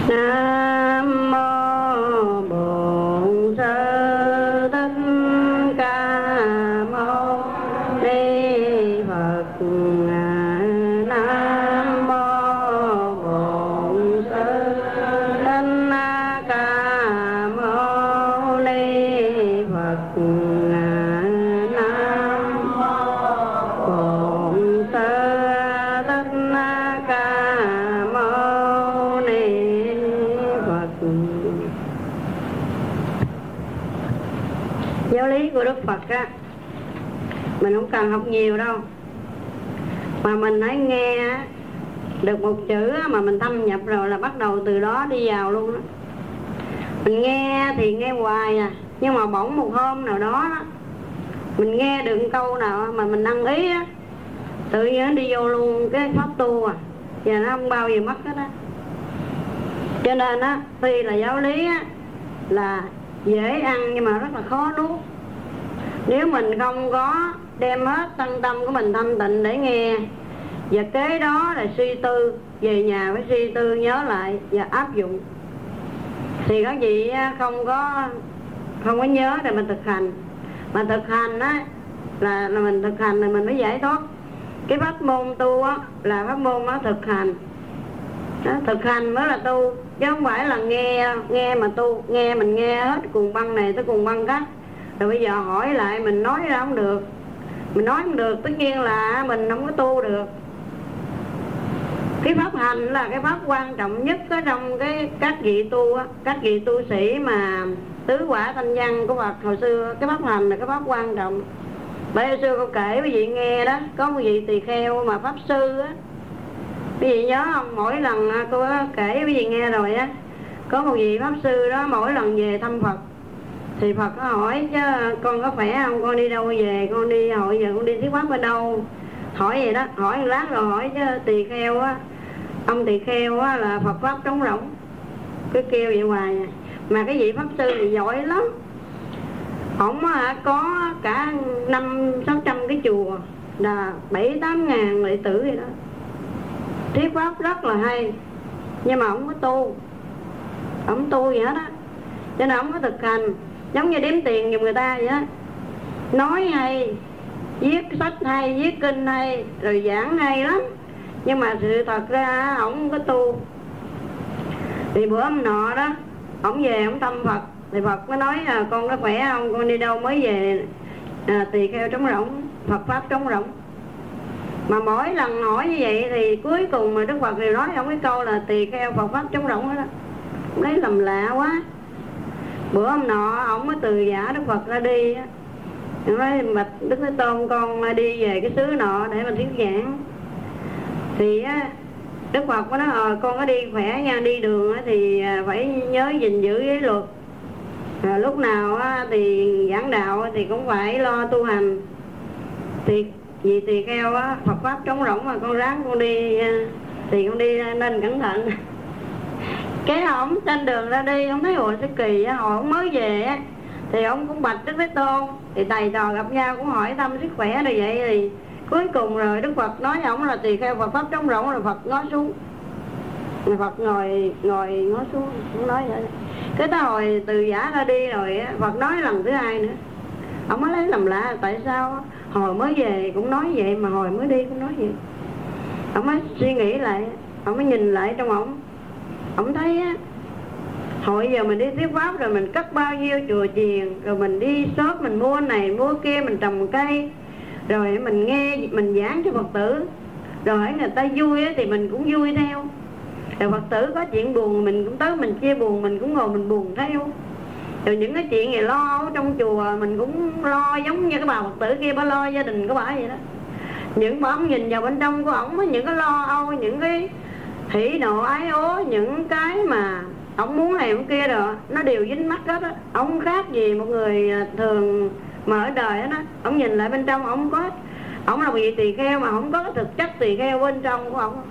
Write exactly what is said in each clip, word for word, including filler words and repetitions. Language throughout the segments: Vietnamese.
Nam mô Bổn Sư Thích Ca Mâu Ni Phật. Nam mô Bổn Sư Thích Ca Mâu Ni Phật. Nam mô Bổn Sư Thích Ca Mâu Ni Phật. Giáo lý của Đức Phật á, mình không cần học nhiều đâu, mà mình hãy nghe được một chữ mà mình thâm nhập rồi là bắt đầu từ đó đi vào luôn đó. Mình nghe thì nghe hoài à, nhưng mà bỗng một hôm nào đó, đó mình nghe được một câu nào mà mình ăn ý á, tự nhiên nó đi vô luôn cái pháp tu à, và nó không bao giờ mất hết á. Cho nên á, tuy là giáo lý á là dễ ăn nhưng mà rất là khó nuốt. Nếu mình không có đem hết thân tâm của mình thanh tịnh để nghe, và kế đó là suy tư, về nhà phải suy tư nhớ lại và áp dụng, thì các vị không có không có nhớ để mình thực hành. Mà thực hành á là, là mình thực hành thì mình mới giải thoát. Cái pháp môn tu á là pháp môn á thực hành đó, thực hành mới là tu, chứ không phải là nghe nghe mà tu. Nghe mình nghe hết cùng băng này tới cùng băng khác, rồi bây giờ hỏi lại mình nói ra không được. Mình nói không được tất nhiên là mình không có tu được. Cái pháp hành là cái pháp quan trọng nhất ở trong cái các vị tu á, các vị tu sĩ mà tứ quả thanh văn của Phật hồi xưa. Cái pháp hành là cái pháp quan trọng. Bởi hồi xưa cô kể quý vị nghe đó, có một vị tỳ kheo mà pháp sư á, quý vị nhớ không? Mỗi lần cô kể quý vị nghe rồi á, có một vị pháp sư đó mỗi lần về thăm Phật thì Phật có hỏi chứ con có khỏe không, con đi đâu về, con đi hội giờ con đi thuyết pháp ở đâu, hỏi vậy đó. Hỏi một lát rồi hỏi chứ tỳ kheo á, ông tỳ kheo á là Phật pháp trống rỗng, cứ kêu vậy hoài à. Mà cái vị pháp sư thì giỏi lắm, ổng có cả năm sáu trăm cái chùa, là bảy tám ngàn đệ tử vậy đó, thuyết pháp rất là hay, nhưng mà ổng có tu, ổng tu vậy hết á, cho nên ổng có thực hành. Giống như đếm tiền giùm người ta vậy á, nói hay, viết sách hay, viết kinh hay, rồi giảng hay lắm, nhưng mà sự thật ra ổng không có tu. Thì bữa hôm nọ đó, ổng về ổng thăm Phật, thì Phật mới nói à, con có khỏe không, con đi đâu mới về, à, tỳ kheo trống rỗng, Phật pháp trống rỗng. Mà mỗi lần hỏi như vậy thì cuối cùng mà Đức Phật đều nói ông cái câu là tỳ kheo Phật pháp trống rỗng đó. Lấy làm lạ quá. Bữa hôm nọ ổng mới từ giả Đức Phật ra đi á, nói bạch Đức Thế Tôn con đi về cái xứ nọ để mà thuyết giảng. Thì á, Đức Phật mới nói ờ con có đi khỏe nha, đi đường á, thì phải nhớ gìn giữ giới luật, à, lúc nào á, thì giảng đạo thì cũng phải lo tu hành. Thì vì tỳ kheo á, Phật pháp trống rỗng mà con ráng con đi, thì con đi nên cẩn thận. Cái ổng trên đường ra đi, ông thấy ủa sao kỳ á, hồi ông mới về á, thì ông cũng bạch Đức Thế Tôn, thì thầy trò gặp nhau cũng hỏi thăm sức khỏe rồi vậy. Thì cuối cùng rồi Đức Phật nói ổng là tỳ kheo Phật pháp trống rỗng, rồi Phật ngó xuống, rồi Phật ngồi ngồi ngó xuống, không nói vậy. Cái tới hồi từ giả ra đi rồi á, Phật nói lần thứ hai nữa, ông mới lấy làm lạ tại sao hồi mới về cũng nói vậy mà hồi mới đi cũng nói vậy. Ông mới suy nghĩ lại, ông mới nhìn lại trong ổng, ông thấy á, hồi giờ mình đi thuyết pháp rồi mình cất bao nhiêu chùa chiền, rồi mình đi shop mình mua này mua kia, mình trồng cây, rồi mình nghe mình giảng cho Phật tử, rồi người ta vui á, thì mình cũng vui theo. Rồi Phật tử có chuyện buồn mình cũng tới mình chia buồn, mình cũng ngồi mình buồn theo. Rồi những cái chuyện gì lo ở trong chùa mình cũng lo, giống như cái bà Phật tử kia bà lo gia đình của bà vậy đó. Những bà ông nhìn vào bên trong của ổng, những cái lo âu, những cái hỉ nộ ái ố, những cái mà ông muốn này ông kia rồi, nó đều dính mắt hết á. Ông khác gì một người thường mà ở đời đó, ông nhìn lại bên trong ông có, ông là vị tỳ kheo mà không có cái thực chất tỳ kheo bên trong của ông.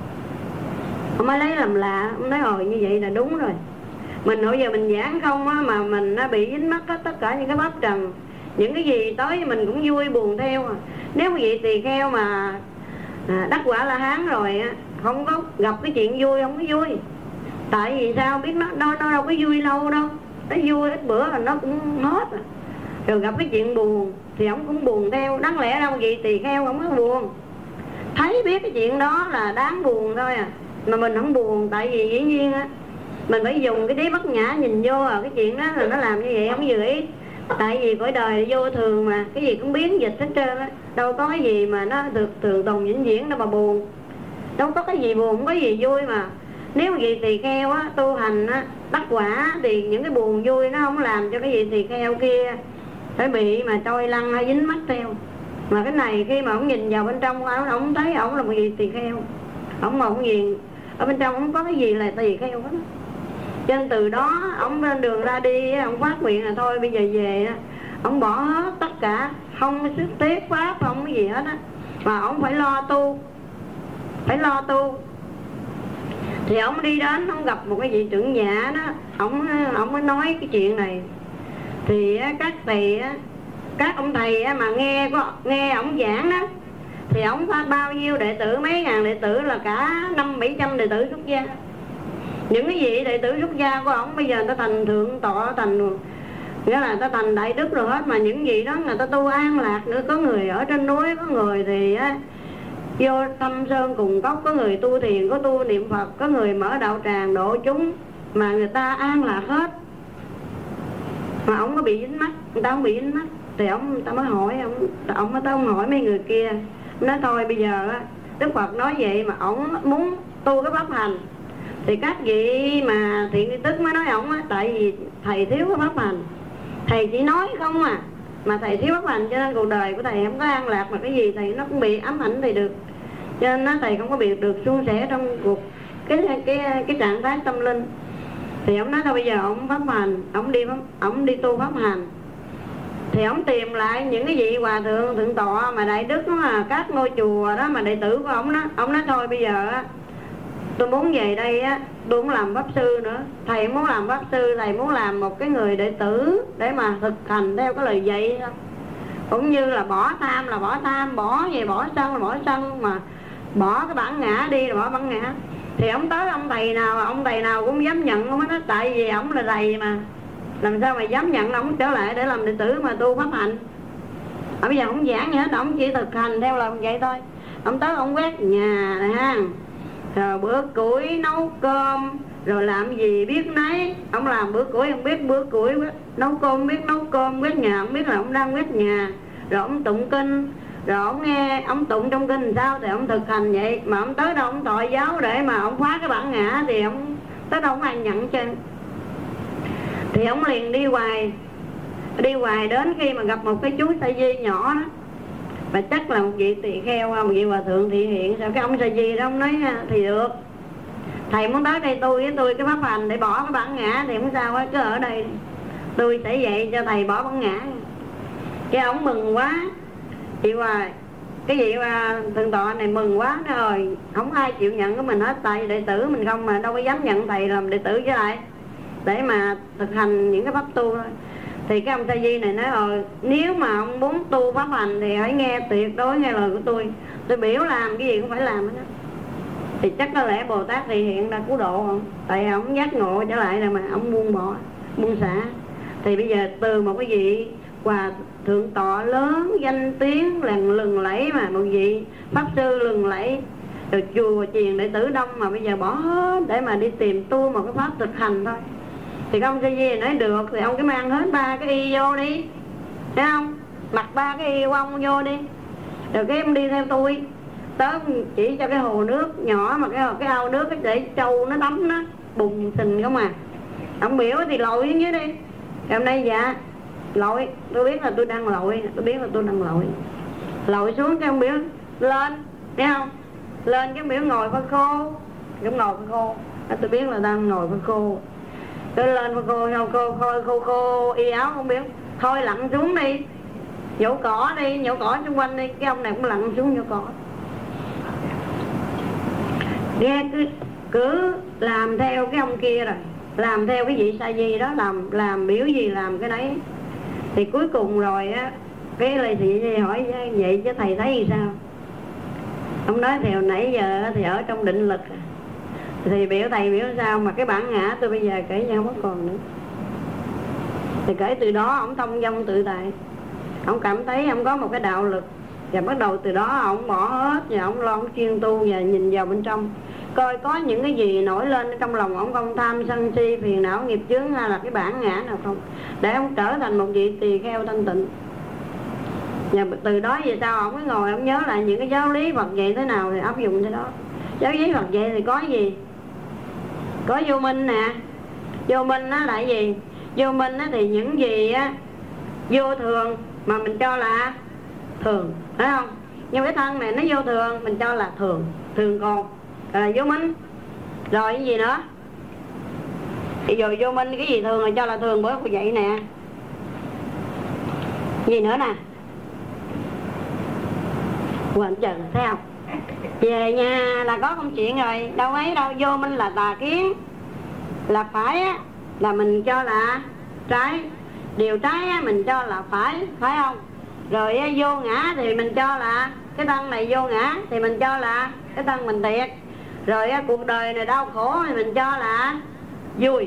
Ông mới lấy làm lạ, ông nói hồi như vậy là đúng rồi. Mình hồi giờ mình giảng không á, mà mình nó bị dính mắt hết tất cả những cái pháp trần, những cái gì tới mình cũng vui buồn theo à. Nếu vị tỳ kheo mà à, đắc quả La Hán rồi á, không có gặp cái chuyện vui không có vui. Tại vì sao biết nó, nó, nó đâu có vui lâu đâu. Nó vui ít bữa là nó cũng hết à. Rồi gặp cái chuyện buồn thì ông cũng buồn theo. Đáng lẽ đâu vậy tỳ kheo không có buồn. Thấy biết cái chuyện đó là đáng buồn thôi à. Mà mình không buồn. Tại vì dĩ nhiên á, mình phải dùng cái trí bất nhã nhìn vô à. Cái chuyện đó là nó làm như vậy không vừa ý. Tại vì cõi đời vô thường mà, cái gì cũng biến dịch hết trơn á. Đâu có cái gì mà nó được thường tồn vĩnh viễn đâu mà buồn. Đâu có cái gì buồn, không có gì vui mà. Nếu vị tỳ kheo á, tu hành á, đắc quả thì những cái buồn vui nó không làm cho cái vị tỳ kheo kia phải bị mà trôi lăn hay dính mắt theo. Mà cái này khi mà ông nhìn vào bên trong ông, ông thấy ông là một vị tỳ kheo. Ông mà ông nhìn ở bên trong không có cái gì là tỳ kheo hết. Cho nên từ đó ông lên đường ra đi, ông phát nguyện là thôi bây giờ về ông bỏ hết tất cả, không có sức tiết pháp, không có gì hết á, mà ông phải lo tu, phải lo tu. Thì ông đi đến, ông gặp một cái vị trưởng giả đó, ông ông mới nói cái chuyện này. Thì các thầy, các ông thầy mà nghe có nghe ông giảng đó, thì ông phát bao nhiêu đệ tử, mấy ngàn đệ tử, là cả năm bảy trăm đệ tử xuất gia. Những cái vị đệ tử xuất gia của ông bây giờ người ta thành thượng tọa, thành nghĩa là người ta thành đại đức rồi hết. Mà những vị đó người ta tu an lạc nữa. Có người ở trên núi, có người thì á, vô Tâm Sơn Cùng Cốc, có người tu thiền, có tu niệm Phật, có người mở đạo tràng độ chúng, mà người ta an lạc hết. Mà ông có bị dính mắt, người ta không bị dính mắt. Thì ông người ta mới hỏi ông, ông mới tới ông hỏi mấy người kia. Ông nói thôi bây giờ á, Đức Phật nói vậy mà ông muốn tu cái pháp hành, thì các vị mà thiện tri thức mới nói ổng á, tại vì thầy thiếu cái pháp hành. Thầy chỉ nói không à, mà thầy thiếu pháp hành, cho nên cuộc đời của thầy không có an lạc, mà cái gì thầy nó cũng bị ám ảnh thầy được. Cho nên nó thầy không có biết được suôn sẻ trong cuộc cái cái cái trạng thái tâm linh. Thì ông nói thôi bây giờ ông pháp hành, ông đi ông đi tu pháp hành. Thì ông tìm lại những cái vị hòa thượng thượng tọa mà đại đức đó, mà các ngôi chùa đó mà đệ tử của ông đó. Ông nói thôi bây giờ á, tôi muốn về đây á, tôi muốn làm pháp sư nữa. Thầy muốn làm pháp sư, thầy muốn làm một cái người đệ tử để mà thực hành theo cái lời dạy đó. Cũng như là bỏ tham là bỏ tham, bỏ về bỏ sân là bỏ sân, mà bỏ cái bản ngã đi là bỏ bản ngã. Thì ông tới ông thầy nào, ông thầy nào cũng dám nhận ông hết. Tại vì ông là thầy mà, làm sao mà dám nhận ông trở lại để làm đệ tử mà tu pháp hành. Ở bây giờ ông giảng gì hết, ông chỉ thực hành theo lời vậy thôi. Ông tới ông quét nhà này ha, rồi bữa củi nấu cơm, rồi làm gì biết nấy. Ông làm bữa củi không biết bữa củi, nấu cơm biết nấu cơm, quét nhà không biết là ông đang quét nhà. Rồi ông tụng kinh, rồi ông nghe ông tụng trong kinh làm sao thì ông thực hành vậy. Mà ông tới đâu ông thọ giáo để mà ông phá cái bản ngã thì ông tới đâu không ai nhận chân. Thì ông liền đi hoài, đi hoài đến khi mà gặp một cái chú sa di nhỏ đó, mà chắc là một vị tỳ kheo, một vị hòa thượng thị hiện. Sao cái ông sa di đó ông nói thì được, thầy muốn tới đây tôi với tôi cái pháp hành để bỏ cái bản ngã thì không sao hết, cứ ở đây tôi sẽ dạy cho thầy bỏ bản ngã. Cái ông mừng quá, chị hoài cái vị thượng tọa này mừng quá, nói ơi không ai chịu nhận của mình hết, tại đệ tử mình không mà đâu có dám nhận thầy làm đệ tử với lại để mà thực hành những cái pháp tu thôi. Thì cái ông sa di này nói ờ nếu mà ông muốn tu pháp hành thì hãy nghe tuyệt đối nghe lời của tôi, tôi biểu làm cái gì cũng phải làm hết. Thì chắc có lẽ Bồ Tát Thị Hiện đã cứu độ không, tại ông giác ngộ trở lại rồi mà ông buông bỏ, buông xả. Thì bây giờ từ một cái vị hòa thượng tọa lớn danh tiếng lừng lừng lẫy, mà một vị pháp sư lừng lẫy, rồi chùa chiền đệ tử đông, mà bây giờ bỏ hết để mà đi tìm tu một cái pháp thực hành thôi. Thì ông sa di nói được, thì ông cứ mang hết ba cái y vô đi, thấy không, mặc ba cái y của ông vô đi, rồi cái ông đi theo tôi tới chỉ cho cái hồ nước nhỏ, mà cái cái ao nước cái để trâu nó đắm nó bùng xình không à. Ông biểu thì lội xuống dưới đi. Thì hôm nay dạ lội, tôi biết là tôi đang lội, tôi biết là tôi đang lội lội xuống. Cái ông biểu lên, thấy không, lên cái biểu ngồi phơi khô, cũng ngồi phơi khô. Tôi biết là đang ngồi phơi khô. Tôi lên phơi khô, khô khô khô khô, khô y áo. Không biết thôi lặn xuống đi, nhổ cỏ đi, nhổ cỏ xung quanh đi. Cái ông này cũng lặn xuống nhổ cỏ. Nghe cứ, cứ làm theo cái ông kia rồi, làm theo cái vị sa di đó, làm làm biểu gì làm cái đấy. Thì cuối cùng rồi á, cái lời thị hỏi vậy chứ thầy thấy gì sao? Ông nói thì hồi nãy giờ thì ở trong định lực, Thì biểu thầy biểu sao mà cái bản ngã tôi bây giờ kể nhau không còn nữa. Thì kể từ đó ông thông dong tự tại, ông cảm thấy ông có một cái đạo lực, và bắt đầu từ đó ông bỏ hết và ông lo ông chuyên tu và nhìn vào bên trong, coi có những cái gì nổi lên trong lòng ông, không tham sân si phiền não nghiệp chướng hay là cái bản ngã nào không, để ông trở thành một vị tỳ kheo thanh tịnh. Và từ đó về sau ông mới ngồi ông nhớ lại những cái giáo lý Phật dạy thế nào thì áp dụng thế đó. Giáo lý Phật dạy thì có gì? Có vô minh nè. Vô minh á là gì? Vô minh á thì những gì á vô thường mà mình cho là thường, phải không? Nhưng cái thân này nó vô thường, mình cho là thường, thường còn là vô minh. Rồi cái gì nữa? Thì rồi vô minh cái gì thường là cho là thường, bữa cô vậy nè. Gì nữa nè? Quên trời, thấy không? Về nhà là có công chuyện rồi, đâu ấy đâu. Vô minh là tà kiến, là phải á, là mình cho là trái. Điều trái á, mình cho là phải, phải không? Rồi á, vô ngã thì mình cho là cái thân này vô ngã, thì mình cho là cái thân mình thiệt. Rồi á, cuộc đời này đau khổ thì mình cho là vui.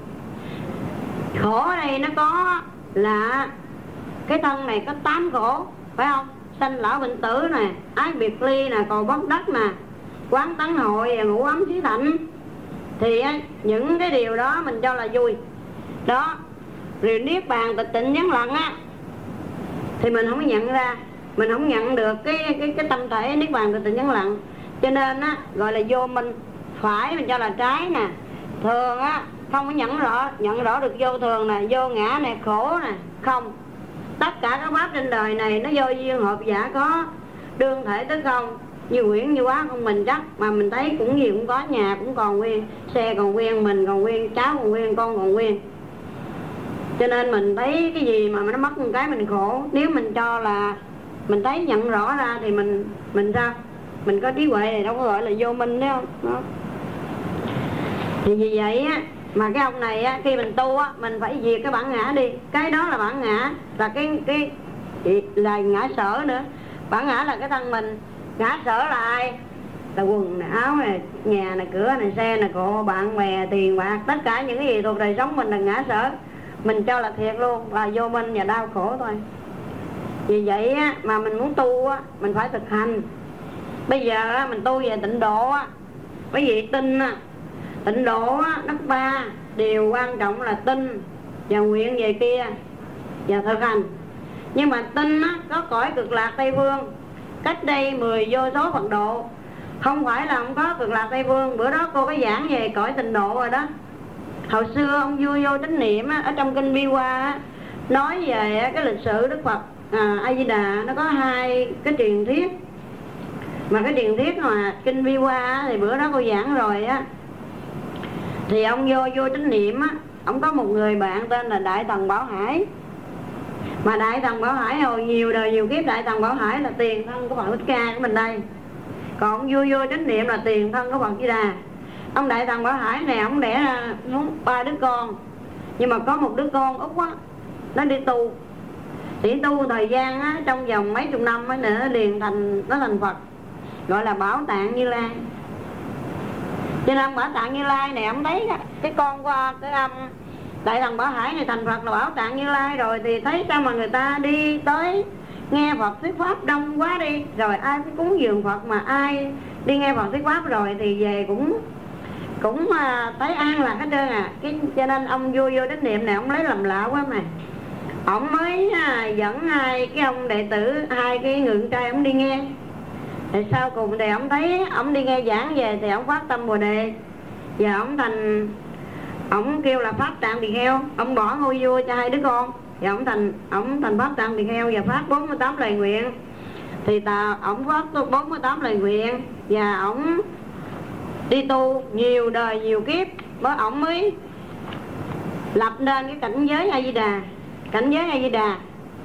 Khổ ở đây nó có là cái thân này có tám khổ, phải không? Sanh lão bệnh tử nè, ái biệt ly nè, cầu bóc đất nè, quán tấn hội và ngủ ấm xí thạnh. Thì á, những cái điều đó mình cho là vui đó. Rồi niết bàn tịch tịnh vắng lặng á thì mình không nhận ra, mình không nhận được cái cái cái tâm thể niết bàn tịch tịnh vắng lặng. Cho nên á gọi là vô minh. Phải mình cho là trái nè, thường á không có nhận rõ, nhận rõ được vô thường nè, vô ngã nè, khổ nè, không. Tất cả các pháp trên đời này nó vô duyên hợp giả có, đương thể tới không. Như quyển như quá không mình chắc, mà mình thấy cũng gì cũng có, nhà cũng còn nguyên, xe còn nguyên, mình còn nguyên, cháu còn nguyên, con còn nguyên. Cho nên mình thấy cái gì mà nó mất một cái mình khổ. Nếu mình cho là mình thấy nhận rõ ra thì mình mình sao? Mình có trí huệ thì đâu có gọi là vô minh đấy không? Đó. Thì vì vậy á, mà cái ông này á, khi mình tu á, mình phải diệt cái bản ngã đi. Cái đó là bản ngã, là cái cái là ngã sở nữa. Bản ngã là cái thân mình. Ngã sở là ai? Là quần này, áo này, nhà này, cửa này, xe này, cộ, bạn bè, tiền bạc. Tất cả những cái gì thuộc đời sống mình là ngã sở. Mình cho là thiệt luôn, là vô minh và đau khổ thôi. Vì vậy á, mà mình muốn tu á, mình phải thực hành. Bây giờ á, mình tu về tịnh độ á, bởi vì tin á, tịnh độ á, nó có ba điều quan trọng là tin và nguyện về kia và thực hành. Nhưng mà tin á, có cõi cực lạc Tây Phương cách đây mười vô số Phật độ. Không phải là không có cực lạc Tây Phương. Bữa đó cô có giảng về cõi tịnh độ rồi đó. Hồi xưa ông vua Vô Chánh Niệm á, ở trong kinh Bi Hoa á, nói về cái lịch sử Đức Phật à, A Di Đà. Nó có hai cái truyền thuyết. Mà cái truyền thuyết mà kinh Bi Hoa á, thì bữa đó cô giảng rồi á. Thì ông vô Vô Chánh Niệm á, ông có một người bạn tên là Đại Thần Bảo Hải. Mà Đại Thần Bảo Hải hồi nhiều đời nhiều kiếp, Đại Thần Bảo Hải là tiền thân của Phật Thích Ca của mình đây. Còn ông vua Vô Chánh Niệm là tiền thân của Phật Di Đà. Ông Đại Thần Bảo Hải này ông đẻ ra ba đứa con. Nhưng mà có một đứa con út á, nó đi tu. Thì tu thời gian á, trong vòng mấy chục năm á, nó liền thành, nó thành Phật, gọi là Bảo Tạng Như Lai. Cho nên ông Bảo Tạng Như Lai này ông thấy cái con qua cái âm Đại Thần Bảo Hải này thành Phật là Bảo Tạng Như Lai rồi, thì thấy sao mà người ta đi tới nghe Phật thuyết pháp đông quá đi. Rồi ai cũng cúng dường Phật, mà ai đi nghe Phật thuyết pháp rồi thì về cũng cũng à, thấy an lạc hết trơn à. Cái, cho nên ông vua Vô Chánh Niệm này ông lấy làm lạ quá mà. Ông mới à, dẫn hai cái ông đệ tử, hai cái người con trai ông đi nghe. Thì sau cùng thì ông thấy ông đi nghe giảng về thì ông phát tâm Bồ Đề. Và ông thành, ông kêu là Pháp Tạng Tỳ Kheo. Ông bỏ ngôi vua cho hai đứa con. Và ông thành, ông thành Pháp Tạng Tỳ Kheo và phát bốn mươi tám lời nguyện. Thì ta, ông phát bốn mươi tám lời nguyện và ông đi tu nhiều đời nhiều kiếp, bởi ông mới lập nên cái cảnh giới A Di Đà. Cảnh giới A Di Đà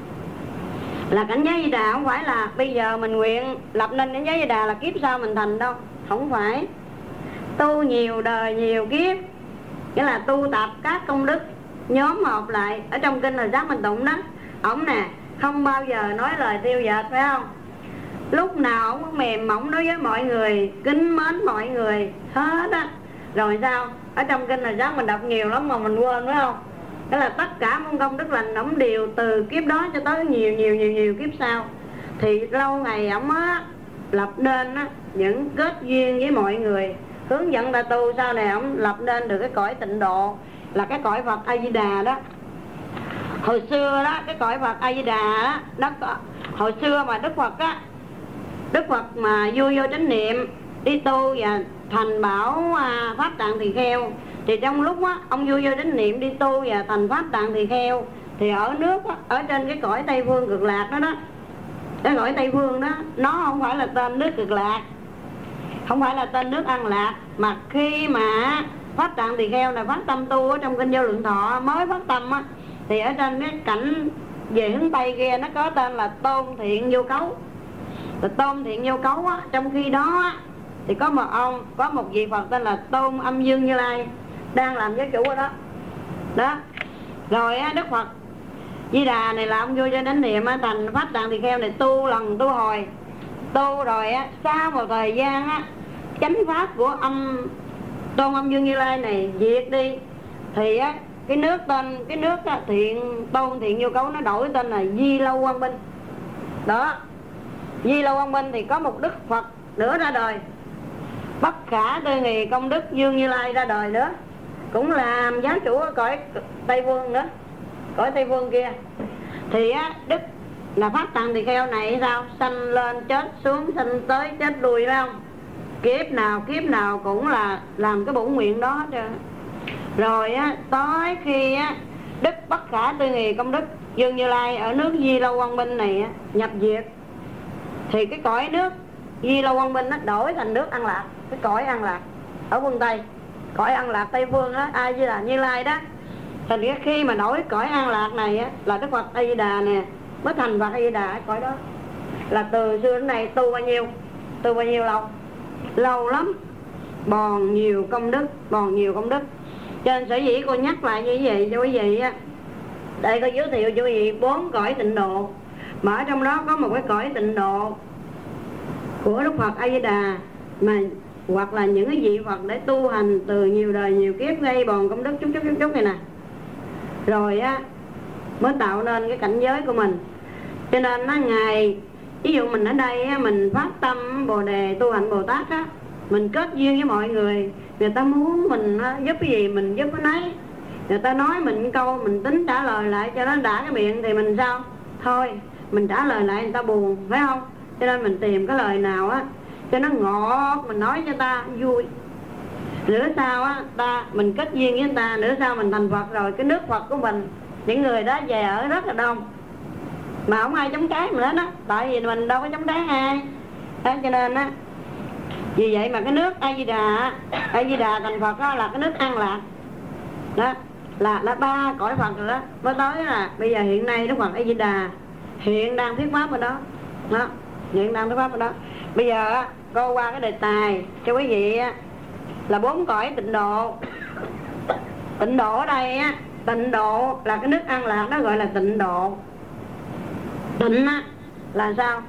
là cảnh giới A Di Đà, không phải là bây giờ mình nguyện lập nên cảnh giới A Di Đà là kiếp sau mình thành đâu. Không phải. Tu nhiều đời nhiều kiếp, nghĩa là tu tập các công đức nhóm họp lại. Ở trong kinh là Giác Minh Tụng đó, ổng nè không bao giờ nói lời tiêu dệt, phải không? Lúc nào ổng cũng mềm mỏng đối với mọi người, kính mến mọi người hết á. Rồi sao? Ở trong kinh là sáng mình đọc nhiều lắm mà mình quên phải không? Đó là tất cả môn công đức lành ổng đều từ kiếp đó cho tới nhiều nhiều nhiều nhiều kiếp sau. Thì lâu ngày ổng á lập nên á những kết duyên với mọi người, hướng dẫn ta tu. Sau này ổng lập nên được cái cõi tịnh độ, là cái cõi Phật A Di Đà đó. Hồi xưa đó cái cõi Phật A Di Đà đó, đó hồi xưa mà Đức Phật á, Đức Phật mà vui vô chánh niệm đi tu và thành bảo à, pháp tạng tỳ kheo, thì trong lúc á ông vui vô chánh niệm đi tu và thành pháp tạng tỳ kheo, thì ở nước á, ở trên cái cõi Tây Phương Cực Lạc đó đó, cái cõi Tây Phương đó, nó không phải là tên nước Cực Lạc, không phải là tên nước An Lạc, mà khi mà pháp tạng tỳ kheo là phát tâm tu ở trong kinh Vô Lượng Thọ mới phát tâm á, thì ở trên cái cảnh về hướng Tây kia nó có tên là Tôn Thiện Vô Cấu. Thì Tôn Thiện Vô Cấu á, trong khi đó á, thì có một ông, có một vị Phật tên là Tôn Âm Dương Như Lai đang làm giới chủ ở đó. Đó. Rồi á, Đức Phật Di Đà này là ông vô cho đến niệm á, thành pháp tạng tỳ kheo này tu lần tu hồi. Tu rồi á, sau một thời gian á, chánh pháp của âm Tôn Âm Dương Như Lai này diệt đi, thì á, cái nước tên cái nước á, thiện Tôn Thiện Vô Cấu nó đổi tên là Di Lâu Quang Minh. Đó. Di Lâu Quang Minh thì có một Đức Phật nữa ra đời, Bất Khả Tư Nghì Công Đức Dương Như Lai ra đời nữa, cũng làm giáo chủ ở cõi Tây Phương nữa, cõi Tây Phương kia. Thì á, Đức là pháp tạng tỳ kheo này sao? Sanh lên chết xuống, sanh tới chết lui phải không? Kiếp nào kiếp nào cũng là làm cái bổn nguyện đó hết trơn. Rồi á, tới khi á, Đức Bất Khả Tư Nghì Công Đức Dương Như Lai ở nước Di Lâu Quang Minh này á, nhập diệt, thì cái cõi nước Di Lâu Quang Minh nó đổi thành nước An Lạc, cái cõi An Lạc ở phương Tây, cõi An Lạc Tây Phương đó, A Di Đà Như Lai đó. Thành ra khi mà đổi cõi An Lạc này á, là Đức Phật A Di Đà nè mới thành Phật A Di Đà ở cõi đó. Là từ xưa đến nay tu bao nhiêu? Tu bao nhiêu lâu? Lâu lắm, bòn nhiều công đức, bòn nhiều công đức. Cho nên sở dĩ cô nhắc lại như vậy cho quý vị á, đây cô giới thiệu cho quý vị bốn cõi tịnh độ, mà ở trong đó có một cái cõi tịnh độ của Đức Phật A Di Đà, mà hoặc là những cái vị Phật để tu hành từ nhiều đời nhiều kiếp gây bòn công đức chút chút chút chút này nè, rồi á mới tạo nên cái cảnh giới của mình. Cho nên nó ngày ví dụ mình ở đây á, mình phát tâm Bồ Đề tu hành Bồ Tát á, mình kết duyên với mọi người, người ta muốn mình á, giúp cái gì mình giúp cái nấy, người ta nói mình câu mình tính trả lời lại cho nó đã cái miệng, thì mình sao? Thôi mình trả lời lại người ta buồn phải không? Cho nên mình tìm cái lời nào á cho nó ngọt, mình nói cho ta vui. Nữa sau á ta mình kết duyên với người ta, nữa sau mình thành Phật rồi, cái nước Phật của mình những người đó về ở rất là đông, mà không ai chống trái mình hết á, tại vì mình đâu có chống trái ai đó. Cho nên á, vì vậy mà cái nước A Di Đà A Di Đà thành Phật đó là cái nước An Lạc đó, là là ba cõi Phật rồi đó. Mới tới là bây giờ hiện nay Đức Phật A Di Đà hiện đang thuyết pháp ở đó đó, hiện đang thuyết pháp ở đó. Bây giờ á, cô qua cái đề tài cho quý vị á, là bốn cõi tịnh độ. Tịnh độ ở đây á, tịnh độ là cái nước An Lạc đó gọi là tịnh độ. Tịnh á là sao?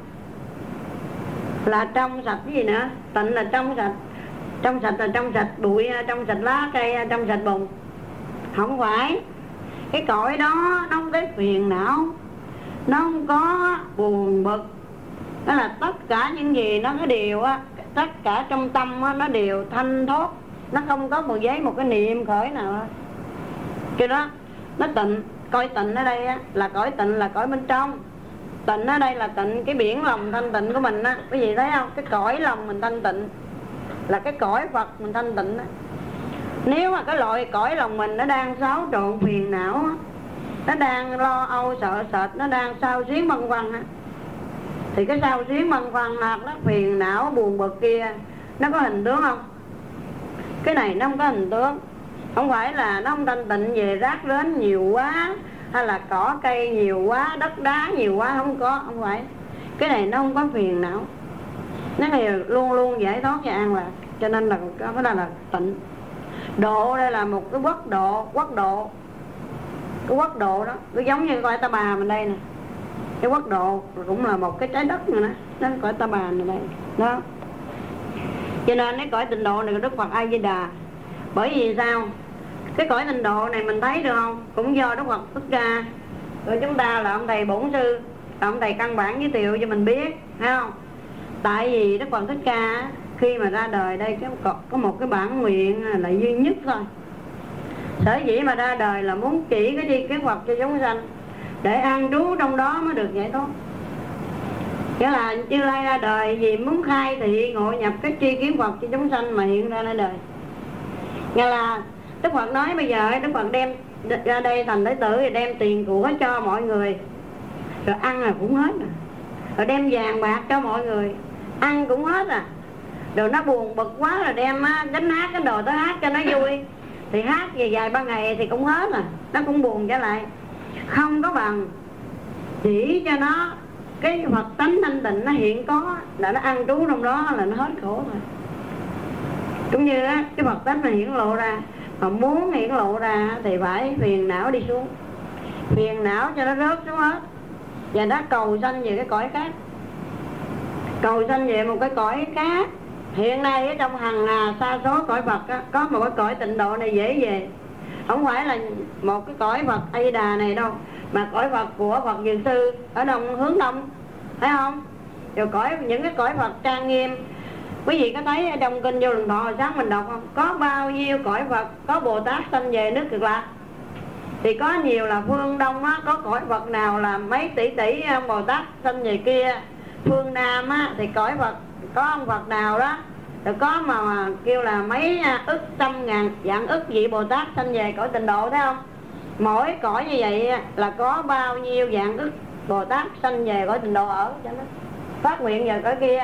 Là trong sạch. Cái gì nữa? Tịnh là trong sạch. Trong sạch là trong sạch bụi, trong sạch lá cây, trong sạch bùn. Không phải. Cái cõi đó nó không có phiền não, nó không có buồn bực. Đó là tất cả những gì nó có điều á, tất cả trong tâm á, nó đều thanh thoát, nó không có một giấy một cái niệm khởi nào hết. Cái đó nó tịnh. Cõi tịnh ở đây á, là cõi tịnh là cõi bên trong. Tịnh ở đây là tịnh cái biển lòng thanh tịnh của mình á, quý vị thấy không? Cái cõi lòng mình thanh tịnh là cái cõi Phật mình thanh tịnh á. Nếu mà cái loại cõi lòng mình nó đang xáo trộn phiền não á, nó đang lo âu sợ sệt, nó đang sao xuyến băn khoăn á, thì cái sao xuyến băn khoăn là nó phiền não buồn bực kia nó có hình tướng không? Cái này nó không có hình tướng. Không phải là nó không thanh tịnh về rác rến nhiều quá, hay là cỏ cây nhiều quá, đất đá nhiều quá, không có, không phải. Cái này nó không có phiền não, nó thì luôn luôn giải thoát và an lạc. Cho nên là cái đó là tịnh. Độ đây là một cái quốc độ, quốc độ cái quốc độ đó cứ giống như coi Ta Bà mình đây nè, cái quốc độ cũng là một cái trái đất nữa đó, nó cõi Ta Bà này đây đó. Cho nên cái cõi tịnh độ này của Đức Phật A Di Đà Bởi vì sao? Cái cõi tịnh độ này mình thấy được không? Cũng do Đức Phật xuất ra. Rồi chúng ta là ông thầy bổn sư, là ông thầy căn bản giới thiệu cho mình biết, thấy không? Tại vì Đức Phật Thích Ca khi mà ra đời đây có, có một cái bản nguyện là duy nhất thôi. Sở dĩ mà ra đời là muốn chỉ cái đi cái Phật cho chúng sanh, để an trú trong đó mới được giải thoát. Nghĩa là Như Lai ra đời vì muốn khai thị ngộ nhập cái tri kiến Phật cho chúng sanh mà hiện ra ra đời. Nghĩa là Đức Phật nói bây giờ Đức Phật đem ra đây thành Đệ tử thì đem tiền của cho mọi người, rồi ăn là cũng hết rồi. Rồi đem vàng bạc cho mọi người, ăn cũng hết à. Rồi nó buồn bực quá rồi đem đánh hát cái đồ tới hát cho nó vui, thì hát về vài ba ngày thì cũng hết à. Nó cũng buồn trở lại. Không có bằng chỉ cho nó cái Phật tánh thanh tịnh nó hiện có, là nó ăn trú trong đó là nó hết khổ rồi. Cũng như á, cái Phật tánh mà hiển lộ ra, mà muốn hiển lộ ra thì phải phiền não đi xuống, phiền não cho nó rớt xuống hết, và nó cầu sanh về cái cõi khác, cầu sanh về một cái cõi khác. Hiện nay ở trong hàng hà sa số cõi Phật á, có một cái cõi tịnh độ này dễ về. Không phải là một cái cõi Phật A Di Đà này đâu, mà cõi Phật của Phật Dược Sư ở đông hướng đông, thấy không? Rồi cõi những cái cõi Phật trang nghiêm. Quý vị có thấy ở trong kinh Vô Lượng Thọ hồi sáng mình đọc không? Có bao nhiêu cõi Phật có Bồ Tát sanh về nước Cực Lạc. Thì có nhiều là phương Đông á, có cõi Phật nào là mấy tỷ tỷ Bồ Tát sanh về kia. Phương Nam á, thì cõi Phật có ông Phật nào đó, rồi có mà, mà kêu là mấy ức trăm ngàn dạng ức vị Bồ Tát sanh về cõi tịnh độ, thấy không? Mỗi cõi như vậy là có bao nhiêu dạng ức Bồ Tát sanh về cõi tịnh độ ở cho nó phát nguyện vào cõi kia.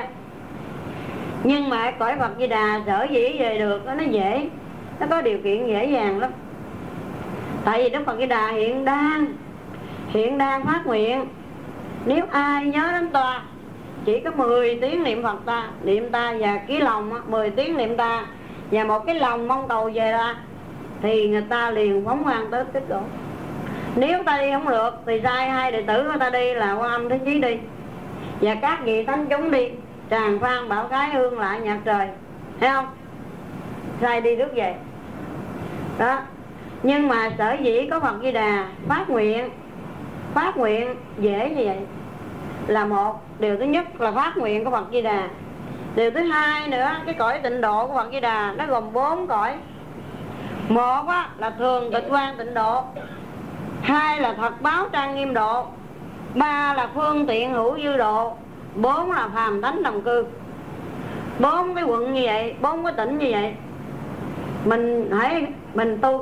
Nhưng mà cõi Phật Di Đà sở dĩ về được nó dễ, nó có điều kiện dễ dàng lắm. Tại vì Đức Phật Di Đà hiện đang hiện đang phát nguyện, nếu ai nhớ đến toa chỉ có mười tiếng niệm Phật ta, niệm ta và cái lòng á, mười tiếng niệm ta và một cái lòng mong cầu về ra, thì người ta liền phóng quang tới tích độ. Nếu ta đi không được thì sai hai đệ tử của ta đi là Quan Âm Thế Chí đi, và các vị thánh chúng đi tràng phan bảo cái hương lại nhạc trời, thấy không? Sai đi rước về đó. Nhưng mà sở dĩ có Phật Di Đà phát nguyện, phát nguyện dễ như vậy là một điều thứ nhất là phát nguyện của Phật Di Đà. Điều thứ hai nữa, cái cõi tịnh độ của Phật Di Đà nó gồm bốn cõi. Một á, là thường tịch quan tịnh độ, hai là thật báo trang nghiêm độ, ba là phương tiện hữu dư độ, bốn là phàm thánh đồng cư. Bốn cái quận như vậy, bốn cái tỉnh như vậy, mình hãy mình tu